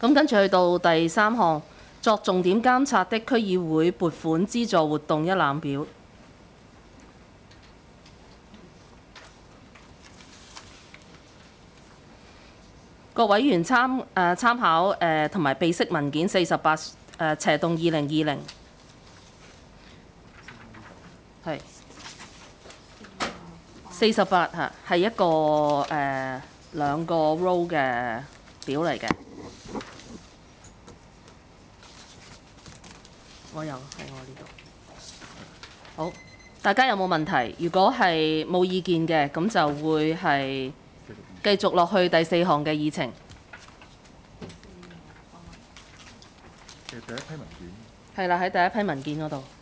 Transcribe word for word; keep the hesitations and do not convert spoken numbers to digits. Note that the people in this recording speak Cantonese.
咁跟住去到第三項，作重點監察的區議會撥款資助活動一覽表。各委員參誒、呃、參考誒同埋備悉文件四十八誒斜棟二零二零係四十八嚇，係一個誒、呃、兩個 row 嘅表嚟嘅。我有喺我呢度。好，大家有冇問題？如果係冇意見嘅，咁就會係繼續落去第四項嘅議程。 第一批文件。 係啦，喺第一批文件嗰度。